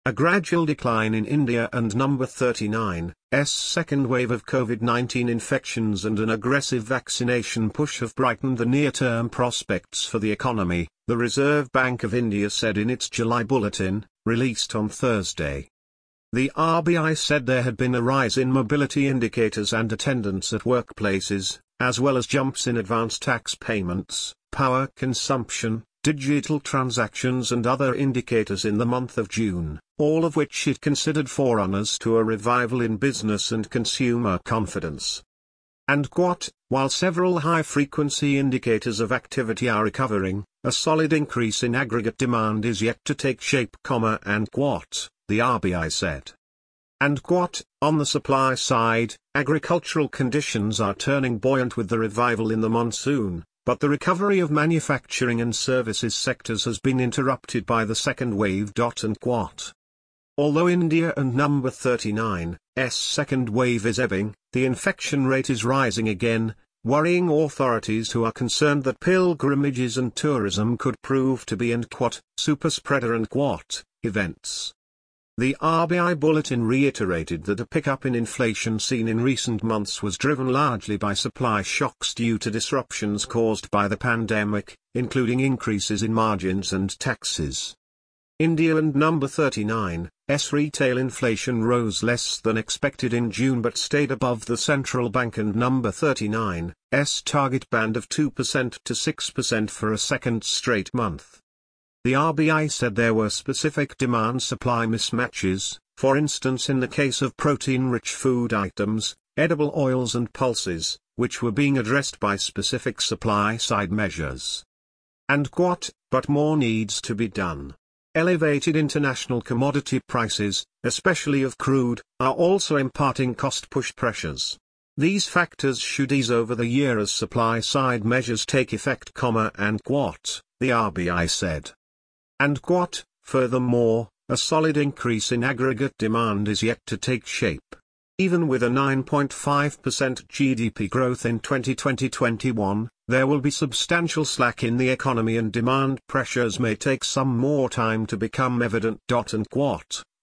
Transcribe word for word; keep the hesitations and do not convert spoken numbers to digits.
A gradual decline in India and number thirty-nine's second wave of COVID nineteen infections and an aggressive vaccination push have brightened the near-term prospects for the economy, the Reserve Bank of India said in its July bulletin, released on Thursday. The R B I said there had been a rise in mobility indicators and attendance at workplaces, as well as jumps in advance tax payments, power consumption, digital transactions and other indicators in the month of June, all of which it considered forerunners to a revival in business and consumer confidence. And quote, while several high-frequency indicators of activity are recovering, a solid increase in aggregate demand is yet to take shape, comma, and quote, the R B I said. And quote, on the supply side, agricultural conditions are turning buoyant with the revival in the monsoon, but the recovery of manufacturing and services sectors has been interrupted by the second wave. And quote. Although India and number thirty-nine's second wave is ebbing, the infection rate is rising again, worrying authorities who are concerned that pilgrimages and tourism could prove to be and quote, super spreader and quote, events. The R B I bulletin reiterated that a pickup in inflation seen in recent months was driven largely by supply shocks due to disruptions caused by the pandemic, including increases in margins and taxes. India and number thirty-nine's retail inflation rose less than expected in June but stayed above the central bank and number thirty-nine's target band of two percent to six percent for a second straight month. The R B I said there were specific demand-supply mismatches, for instance in the case of protein-rich food items, edible oils and pulses, which were being addressed by specific supply-side measures. And quote, but more needs to be done. Elevated international commodity prices, especially of crude, are also imparting cost-push pressures. These factors should ease over the year as supply-side measures take effect, comma, and quote, the R B I said. And quote, furthermore, a solid increase in aggregate demand is yet to take shape. Even with a nine point five percent G D P growth in twenty twenty to twenty-one, there will be substantial slack in the economy and demand pressures may take some more time to become evident. And quote.